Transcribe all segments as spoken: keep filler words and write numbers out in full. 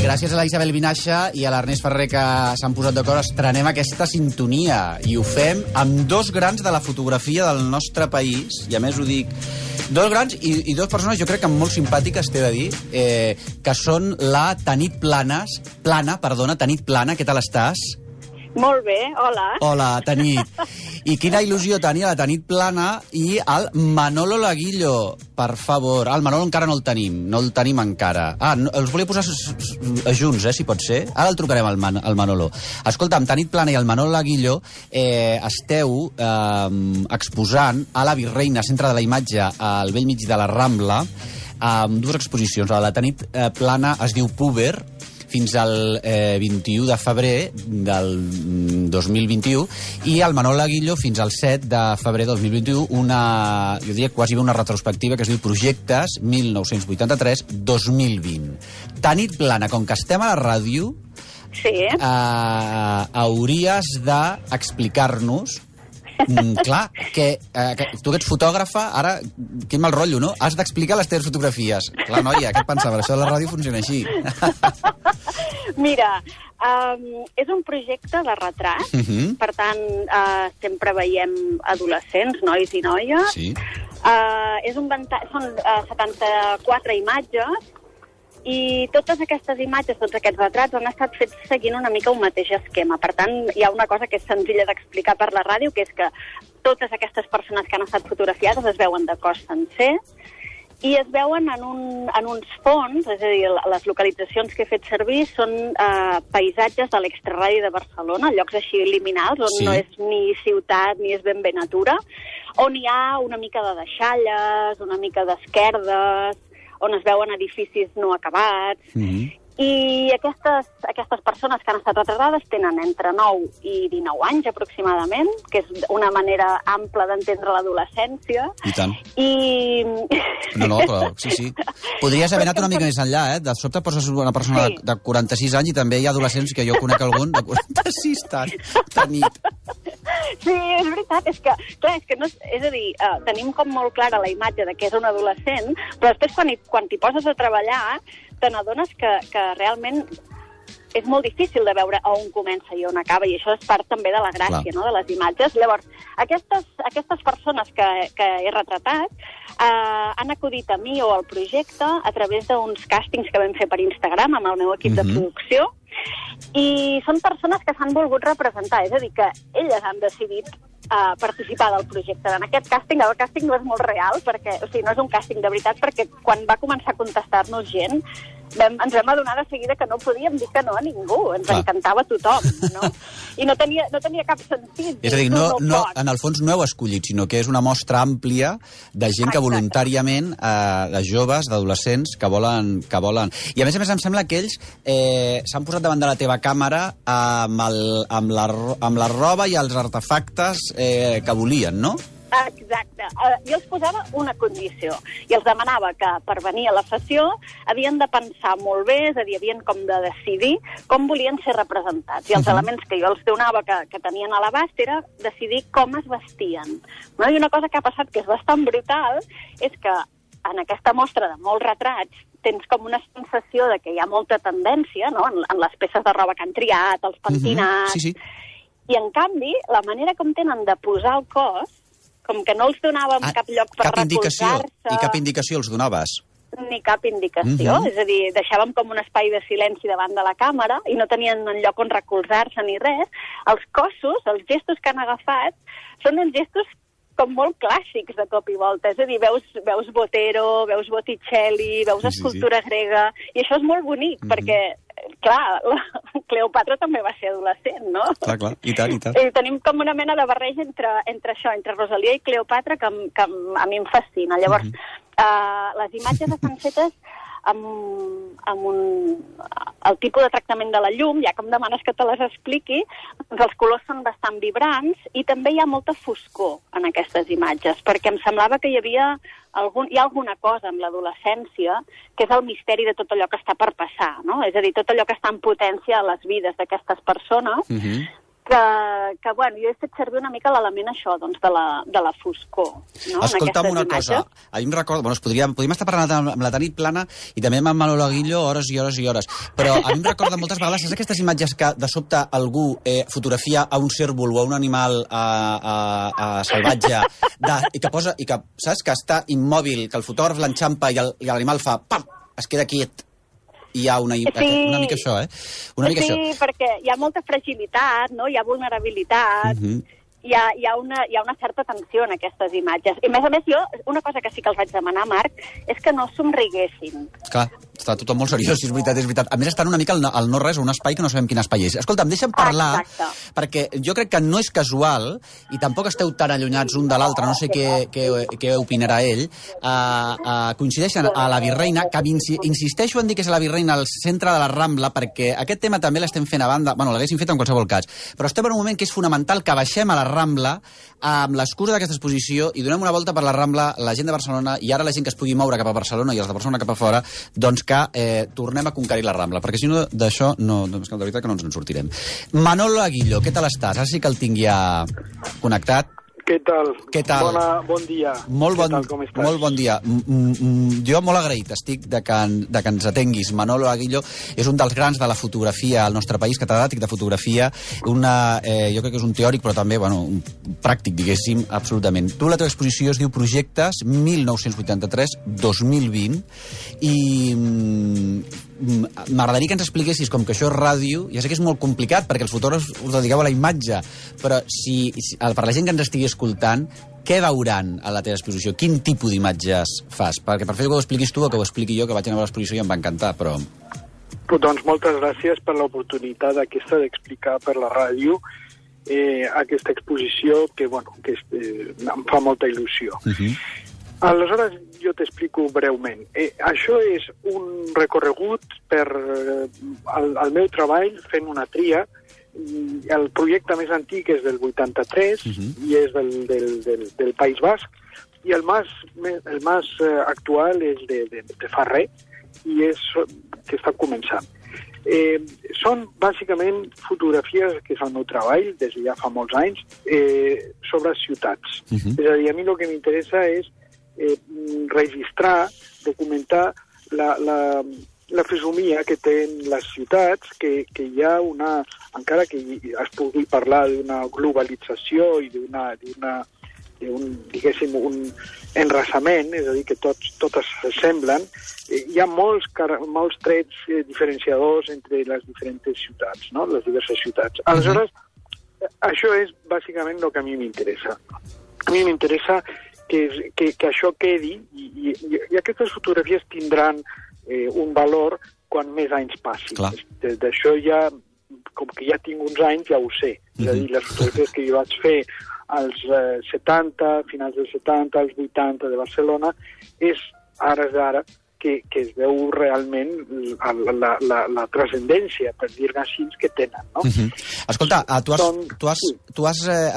gràcies a la Isabel Vinaixa i a l'Ernest Ferrer que s'han posat d'acord, estrenem aquesta sintonia i ho fem amb dos grans de la fotografia del nostre país, i a més ho dic, dos grans i, i dos persones jo crec que molt simpàtiques, t'he de dir, eh, que són la Tanit Planes, Plana, perdona, Tanit Plana, què tal estàs? Molt bé, hola. Hola, Tanit. I quina il·lusió tenia la Tanit Plana i el Manolo Laguillo, per favor. Ah, el Manolo encara no el tenim, no el tenim encara. Ah, no, els volia posar junts, eh, si pot ser. Ara el trucarem al, Man al Manolo. Escolta, amb Tanit Plana i el Manolo Laguillo eh, esteu eh, exposant a la Virreina, Centre de la Imatge, al bell mig de la Rambla, amb dues exposicions. La Tanit eh, Plana es diu Puber, fins al eh, vint-i-u de febrer del dos mil vint-i-u, i el Manolo Laguillo fins al set de febrer del dos mil vint-i-u, una, jo diria quasi una retrospectiva que es diu Projectes mil nou-cents vuitanta-tres dos mil vint. Tanit Plana, com que estem a la ràdio, sí. eh, hauries d'explicar-nos Mm, clar, que, eh, que tu que ets fotògrafa, ara, quin mal rotllo, no? Has d'explicar les teves fotografies. Clar, noia, què et pensaves? Això de la ràdio funciona així. Mira, um, és un projecte de retrat, uh -huh. per tant, uh, sempre veiem adolescents, nois i noies. Sí. Uh, és un són uh, setanta-quatre imatges, i totes aquestes imatges, tots aquests retrats han estat fets seguint una mica un mateix esquema. Per tant, hi ha una cosa que és senzilla d'explicar per la ràdio, que és que totes aquestes persones que han estat fotografiades es veuen de cos sencer i es veuen en, un, en uns fons, és a dir, les localitzacions que he fet servir són eh, paisatges de l'extraradi de Barcelona, llocs així liminals, on sí. no és ni ciutat ni és ben bé natura, on hi ha una mica de deixalles, una mica d'esquerdes, on es veuen edificis no acabats, mm-hmm. i aquestes, aquestes persones que han estat retratades tenen entre nou i dinou anys aproximadament, que és una manera ampla d'entendre l'adolescència. I tant. I... No, no, però sí, sí. Podries haver anat una mica més enllà, eh? De sobte poses una persona sí. de, de quaranta-sis anys i també hi ha adolescents, que jo conec algun de quaranta-sis, tan, tan nit. Sí, és veritat, és que, clar, és que no és, és a dir, uh, tenim com molt clara la imatge de que és un adolescent, però després quan, hi, quan t'hi poses a treballar te n'adones que, que realment és molt difícil de veure on comença i on acaba, i això és part també de la gràcia, no?, de les imatges. Llavors, aquestes, aquestes persones que, que he retratat eh, han acudit a mi o al projecte a través d'uns càstings que vam fer per Instagram amb el meu equip mm-hmm. de producció, i són persones que s'han volgut representar, és a dir, que elles han decidit uh, participar del projecte. En aquest càsting, el càsting no és molt real, perquè, o sigui, no és un càsting de veritat, perquè quan va començar a contestar-nos gent, vam, ens vam adonar de seguida que no podíem dir que no a ningú, ens Clar. encantava tothom, no? I no tenia, no tenia cap sentit. És a dir, no, no, en el fons no heu escollit, sinó que és una mostra àmplia de gent Exacte. que voluntàriament, eh, de joves, d'adolescents, que volen, que volen... I a més a més em sembla que ells eh, s'han posat davant de la teva càmera amb, el, amb, la, amb la roba i els artefactes eh, que volien, no? Exacte. Uh, jo els posava una condició i els demanava que per venir a la sessió havien de pensar molt bé, és a dir, havien com de decidir com volien ser representats. I els uh-huh. elements que jo els donava que, que tenien a l'abast era decidir com es vestien. No? I una cosa que ha passat que és bastant brutal és que en aquesta mostra de molts retrats tens com una sensació de que hi ha molta tendència, no?, en, en les peces de roba que han triat, els pentinats... Uh-huh. Sí, sí. I, en canvi, la manera com tenen de posar el cos, com que no els donàvem ah, cap lloc per recolzar-se... I cap indicació els donaves? Ni cap indicació. Uh-huh. És a dir, deixàvem com un espai de silenci davant de la càmera i no tenien un lloc on recolzar-se ni res. Els cossos, els gestos que han agafat, són uns gestos com molt clàssics de cop i volta. És a dir, veus, veus Botero, veus Botticelli, veus sí, escultura sí, sí. grega, i això és molt bonic, mm-hmm. perquè, clar, la Cleopatra també va ser adolescent, no? Clar, clar, i tant, i tant. I tenim com una mena de barreja entre, entre això, entre Rosalia i Cleopatra, que, que a mi em fascina. Llavors, mm-hmm. uh, les imatges estan fetes amb, amb un, el tipus de tractament de la llum, ja que em demanes que te les expliqui, doncs els colors són bastant vibrants i també hi ha molta foscor en aquestes imatges, perquè em semblava que hi havia algun, hi ha alguna cosa amb l'adolescència que és el misteri de tot allò que està per passar, no? És a dir, tot allò que està en potència a les vides d'aquestes persones, mm-hmm. que, que bueno, jo he fet servir una mica l'element això, doncs, de la, de la foscor. No? Escolta'm una cosa, a mi em recorda, bueno, podríem, podríem estar parlant amb, amb la Tanit Plana i també amb en Manolo Aguillo hores i hores i hores, però a mi em recorda moltes vegades, saps aquestes imatges que de sobte algú eh, fotografia a un cérvol o a un animal a, a, a salvatge de, i que posa, i que, saps, que està immòbil, que el fotògraf l'enxampa i l'animal fa pam, es queda quiet. Hi ha una, sí. una mica això, eh? Una mica sí, això. perquè hi ha molta fragilitat, no? Hi ha vulnerabilitat, uh-huh. hi, ha, hi, ha una, hi ha una certa tensió en aquestes imatges. I, a més a més, jo, una cosa que sí que els vaig demanar, Marc, és que no somriguessin. Clar, està tothom molt seriós, si és veritat, és veritat. A més, estan una mica al, al no res, un espai que no sabem quin espai és. Escolta'm, deixa'm parlar, Exacte. perquè jo crec que no és casual, i tampoc esteu tan allunyats un de l'altre, no sé què, què, què opinarà ell, uh, uh, coincideixen a la Virreina, que insisteixo en dir que és la Virreina al centre de la Rambla, perquè aquest tema també l'estem fent a banda, bueno, l'haguéssim fet en qualsevol cas, però estem en un moment que és fonamental que baixem a la Rambla amb l'excusa d'aquesta exposició i donem una volta per la Rambla, la gent de Barcelona, i ara la gent que es pugui moure cap a Barcelona i els de Barcelona cap a fora, doncs que eh, tornem a conquerir la Rambla, perquè si no, d'això, no, doncs, de veritat que no ens en sortirem. Manolo Aguillo, què tal estàs? Ara sí que el tinc ja connectat. Què tal? Què tal? Bona, bon dia. Molt bon, Què tal, com estàs? molt bon dia. Mm, mm, jo molt agraït estic de que, de que ens atenguis. Manolo Aguillo és un dels grans de la fotografia al nostre país, catedràtic de fotografia, una, eh, jo crec que és un teòric, però també bueno, un pràctic, diguéssim, absolutament. Tu, la teva exposició es diu Projectes mil nou-cents vuitanta-tres dos mil vint, i mm, m'agradaria que ens expliquessis, com que això és ràdio, ja sé que és molt complicat, perquè els fotògrafs us dediqueu a la imatge, però si, si per la gent que ens estigui escoltant, què veuran a la teva exposició? Quin tipus d'imatges fas? Perquè per fer que ho expliquis tu o que ho expliqui jo, que vaig anar a l'exposició i em va encantar, però... Doncs moltes gràcies per l'oportunitat aquesta d'explicar per la ràdio eh, aquesta exposició que, bueno, que eh, em fa molta il·lusió. Uh-huh. Aleshores, jo t'explico breument. Eh, això és un recorregut per eh, el, el meu treball fent una tria. El projecte més antic és del vuitanta-tres uh-huh. i és del, del, del, del País Basc, i el més, el més eh, actual és de, de, de fa res, i és que està començant. Eh, són bàsicament fotografies, que és el meu treball des de ja fa molts anys, eh, sobre ciutats. Uh-huh. És a dir, a mi el que m'interessa és Eh, registrar, documentar la, la, la fesomia que tenen les ciutats, que, que hi ha una, encara que es pugui parlar d'una globalització i d'una, d'una, d'un, diguéssim, un enrasament, és a dir, que tots, totes s'assemblen, eh, hi ha molts, molts trets eh, diferenciadors entre les diferents ciutats, no? Les diverses ciutats. Aleshores, uh-huh. això és bàsicament el que a mi m'interessa. A mi m'interessa Que, que, que això quedi, i, i, i aquestes fotografies tindran eh, un valor quan més anys passin. D'això ja, com que ja tinc uns anys, ja ho sé. Mm-hmm. És a dir, les fotografies que jo vaig fer als eh, setanta, finals dels setanta, als vuitanta de Barcelona, és ara d'ara que, que es veu realment la, la, la, la transcendència, per dir-ne així, que tenen, no? Uh-huh. Escolta, tu has, Don, tu has, sí. tu has eh,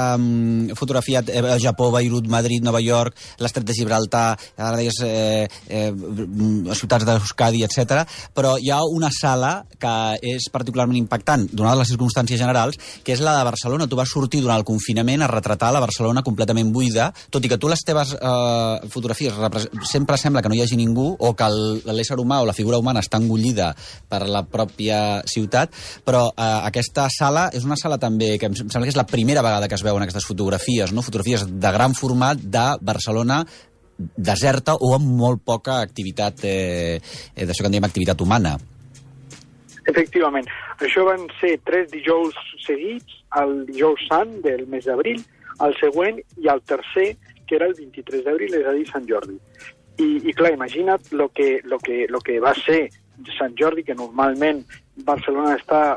eh, fotografiat eh, Japó, Beirut, Madrid, Nova York, l'Estret de Gibraltar, ara deies eh, eh, ciutats d'Euskadi, etcètera, però hi ha una sala que és particularment impactant, donades les circumstàncies generals, que és la de Barcelona. Tu vas sortir durant el confinament a retratar la Barcelona completament buida, tot i que tu les teves eh, fotografies sempre sembla que no hi hagi ningú, o que l'ésser humà o la figura humana està engollida per la pròpia ciutat, però eh, aquesta sala és una sala també que em sembla que és la primera vegada que es veuen aquestes fotografies, no? Fotografies de gran format de Barcelona deserta o amb molt poca activitat, eh, d'això que en diem activitat humana. Efectivament. Això van ser tres dijous seguits, el dijous sant del mes d'abril, el següent i el tercer, que era el vint-i-tres d'abril, és a dir, Sant Jordi. I, i clar, imagina't lo que, lo que, lo que va ser Sant Jordi, que normalment Barcelona està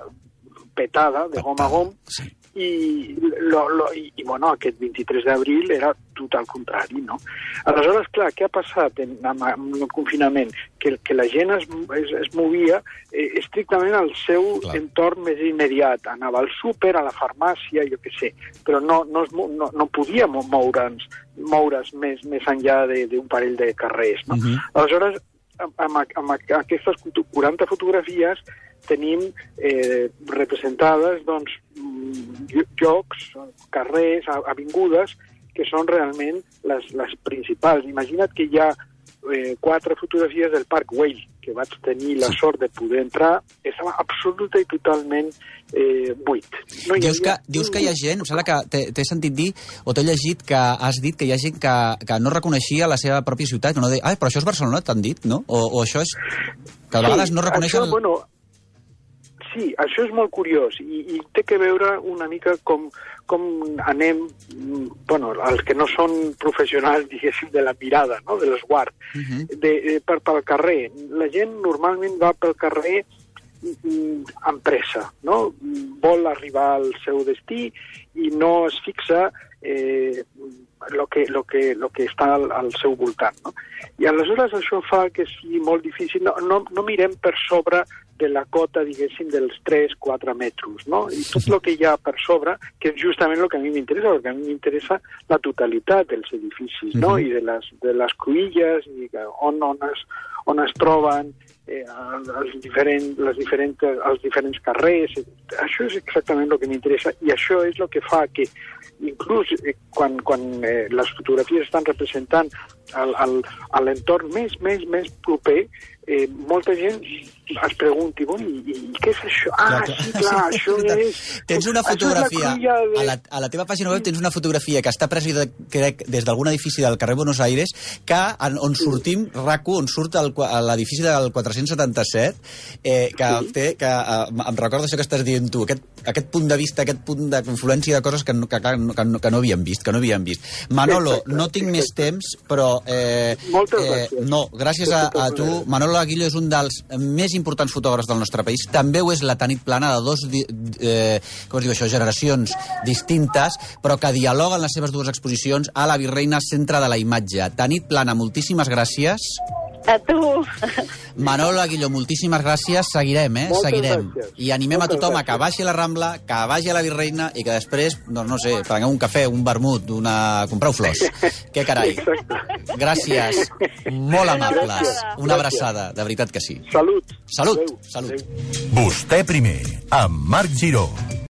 petada de gom a gom, sí. i, lo, lo, i, i bueno, aquest vint-i-tres d'abril era tot al contrari, no? Aleshores, clar, què ha passat en, en el confinament? Que, que la gent es, es, es movia eh, estrictament al seu clar. entorn més immediat. Anava al súper, a la farmàcia, jo què sé, però no, no, es, no, no podia moure'ns, moure's més, més enllà d'un parell de carrers, no? Uh-huh. Aleshores, amb, amb aquestes quaranta fotografies tenim eh, representades doncs, llocs, carrers, avingudes, que són realment les, les principals. Imagina't que hi ha eh, quatre fotografies del Parc Güell, que vaig tenir la sort de poder entrar, estava absoluta i totalment eh, buit. No hi dius, que, havia... dius que hi ha gent, em sembla que t'he sentit dir, o t'he llegit que has dit que hi ha gent que, que no reconeixia la seva pròpia ciutat, que no deia, ah, però això és Barcelona, t'han dit, no? O, o això és... que a vegades sí, no reconeixen... Això, bueno, sí, això és molt curiós i, i té que veure una mica com, com anem, bueno, els que no són professionals, diguéssim, de la mirada, no?, de l'esguard, uh -huh. de, de, per, pel carrer. La gent normalment va pel carrer amb pressa, no? Vol arribar al seu destí i no es fixa eh, lo que, lo que, lo que està al, al seu voltant, no? I aleshores això fa que sigui molt difícil, no, no, no mirem per sobre de la cota, diguéssim, dels tres a quatre metres, no? I tot el que hi ha per sobre, que és justament el que a mi m'interessa, perquè a mi m'interessa la totalitat dels edificis, no? Uh-huh. I de les, de les cruïlles, i on, on, es, on es troben eh, els, diferents, les diferents, els diferents carrers. Això és exactament el que m'interessa, i això és el que fa que inclús eh, quan, quan eh, les fotografies estan representant l'entorn més, més, més proper, eh, molta gent es pregunti, bueno, i, i què és això? Ah, clar, sí, clar, sí, això és... Tens una fotografia, de... a, la, a la teva pàgina web tens una fotografia que està presa, de, crec, des d'algun edifici del carrer Buenos Aires, que en, on sortim, RAC u, on surt l'edifici del quatre-cents setanta-set, eh, que, sí. té, que eh, em recorda això que estàs dient tu, aquest, aquest punt de vista, aquest punt de confluència de coses que, no, que, que, que, que no havíem vist, que no havíem vist. Manolo, exacte, no tinc exacte. més temps, però... Eh, Moltes eh, gràcies. No, gràcies a, a tu. Manolo Aguillo és un dels més importants fotògrafs del nostre país. També ho és la Tanit Plana, de dos eh, com es diu això, generacions distintes, però que dialoguen les seves dues exposicions a la Virreina, centre de la imatge. Tanit Plana, moltíssimes gràcies. A tu. Manolo Aguillo, moltíssimes gràcies. Seguirem, eh? Moltes Seguirem. Gràcies. I animem Moltes a tothom gràcies. a que baixi a la Rambla, que vagi a la Virreina i que després, doncs no sé, prengueu un cafè, un vermut, una... compreu flors. Què carai. Exacte. Gràcies. Molt amables. Gràcies. Una abraçada, de veritat que sí. Salut. Salut. Adéu. Salut. Adéu. Vostè primer, amb Marc Giró.